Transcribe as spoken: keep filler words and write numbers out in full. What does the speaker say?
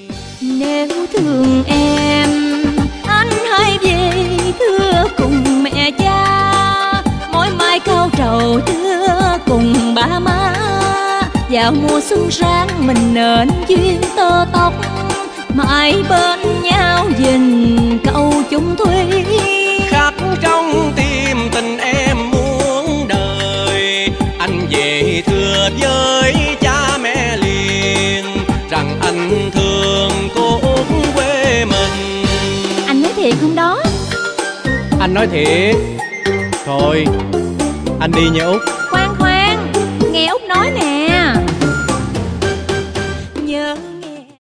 Nếu thương em, anh hãy về thưa cùng mẹ cha, mối mai cao trầu thưa cùng ba má. Vào mùa xuân sang mình nên duyên tơ tóc, mãi bên nhau gìn câu chung thủy. Khắc trong tim tình em muôn đời, anh về thưa với cha mẹ liền rằng anh thương cô út quê mình. Anh nói thiệt không đó? Anh nói thiệt. Thôi anh đi nha Út. Khoan khoan, nghe Út nói nè.